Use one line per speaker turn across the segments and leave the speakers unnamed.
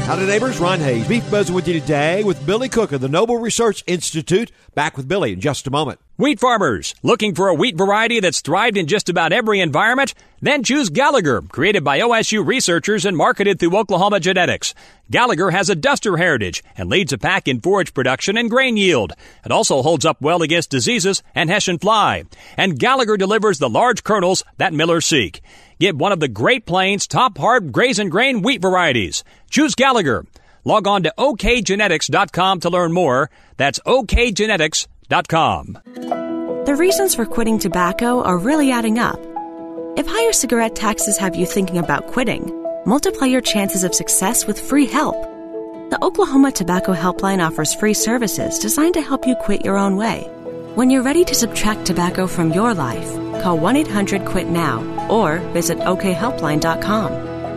Howdy, neighbors. Ron Hayes, Beef Buzzing with you today with Billy Cook of the Noble Research Institute. Back with Billy in just a moment.
Wheat farmers, looking for a wheat variety that's thrived in just about every environment? Then choose Gallagher, created by OSU researchers and marketed through Oklahoma Genetics. Gallagher has a duster heritage and leads a pack in forage production and grain yield. It also holds up well against diseases and Hessian fly. And Gallagher delivers the large kernels that millers seek. Get one of the Great Plains top hard graze and grain wheat varieties. Choose Gallagher. Log on to okgenetics.com to learn more. That's okgenetics.com.
The reasons for quitting tobacco are really adding up. If higher cigarette taxes have you thinking about quitting, multiply your chances of success with free help. The Oklahoma Tobacco Helpline offers free services designed to help you quit your own way. When you're ready to subtract tobacco from your life, call 1-800-QUIT-NOW or visit okhelpline.com.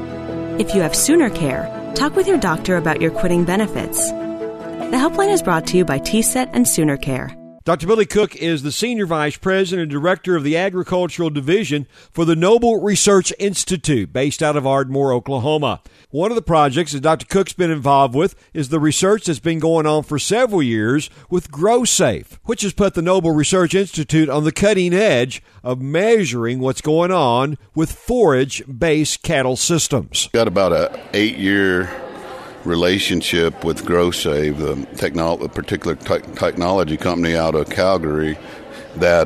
If you have Sooner Care, talk with your doctor about your quitting benefits. The helpline is brought to you by TSET and Sooner Care.
Dr. Billy Cook is the Senior Vice President and Director of the Agricultural Division for the Noble Research Institute, based out of Ardmore, Oklahoma. One of the projects that Dr. Cook's been involved with is the research that's been going on for several years with GrowSafe, which has put the Noble Research Institute on the cutting edge of measuring what's going on with forage-based cattle systems.
Got about an 8-year relationship with GrowSafe, the particular technology company out of Calgary, that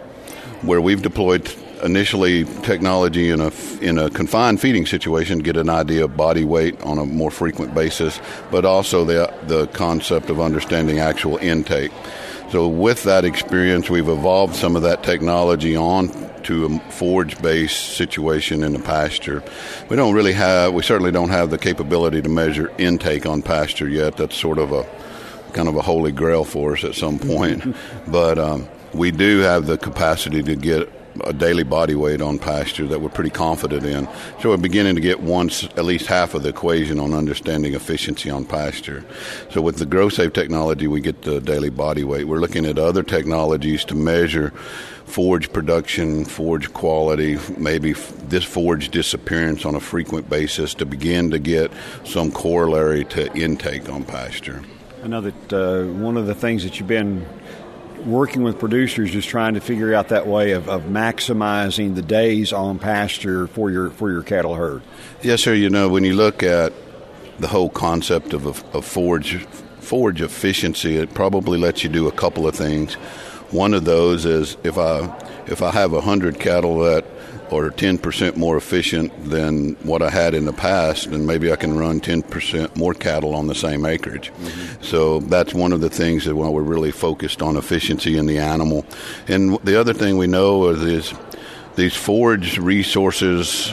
where we've deployed initially technology in a confined feeding situation to get an idea of body weight on a more frequent basis, but also the concept of understanding actual intake. So with that experience, we've evolved some of that technology on to a forage-based situation in the pasture. We certainly don't have the capability to measure intake on pasture yet. That's sort of a kind of a holy grail for us at some point. But we do have the capacity to get a daily body weight on pasture that we're pretty confident in. So we're beginning to get at least half of the equation on understanding efficiency on pasture. So with the GrowSafe technology, we get the daily body weight. We're looking at other technologies to measure forage production, forage quality, maybe this forage disappearance on a frequent basis to begin to get some corollary to intake on pasture.
I know that one of the things that you've been working with producers is trying to figure out that way of maximizing the days on pasture for your cattle herd.
Yes, sir. You know, when you look at the whole concept of forage efficiency, it probably lets you do a couple of things. One of those is if I have 100 cattle that are 10% more efficient than what I had in the past, then maybe I can run 10% more cattle on the same acreage. Mm-hmm. So that's one of the things that we're really focused on efficiency in the animal. And the other thing we know is these forage resources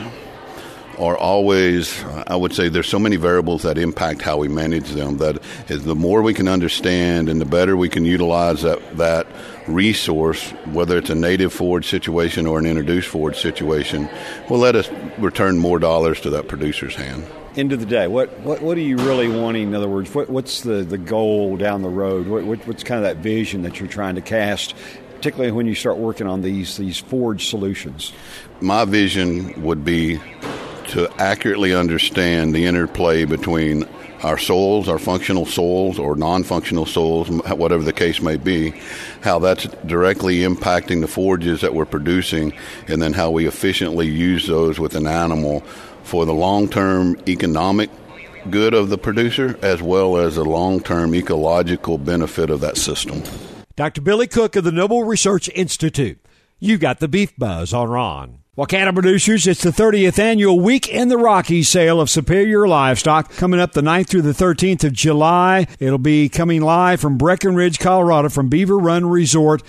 are always, I would say there's so many variables that impact how we manage them, that is the more we can understand and the better we can utilize that resource, whether it's a native forage situation or an introduced forage situation, will let us return more dollars to that producer's hand.
End of the day, what are you really wanting? In other words, what's the goal down the road? What's kind of that vision that you're trying to cast, particularly when you start working on these forage solutions?
My vision would be to accurately understand the interplay between our soils, our functional soils or non-functional soils, whatever the case may be, how that's directly impacting the forages that we're producing, and then how we efficiently use those with an animal for the long-term economic good of the producer as well as the long-term ecological benefit of that system.
Dr. Billy Cook of the Noble Research Institute. You got the Beef Buzz on Ron. Well, cattle producers, it's the 30th annual Week in the Rockies sale of Superior Livestock coming up the 9th through the 13th of July. It'll be coming live from Breckenridge, Colorado from Beaver Run Resort.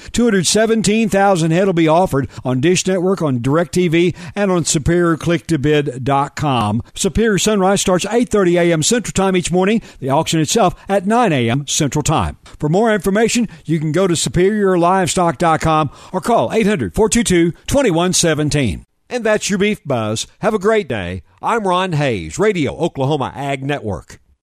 217,000 head will be offered on Dish Network, on DirecTV, and on SuperiorClickToBid.com. Superior Sunrise starts 8:30 a.m. Central Time each morning. The auction itself at 9 a.m. Central Time. For more information, you can go to SuperiorLivestock.com or call 800-422-2117. And that's your Beef Buzz. Have a great day. I'm Ron Hayes, Radio Oklahoma Ag Network.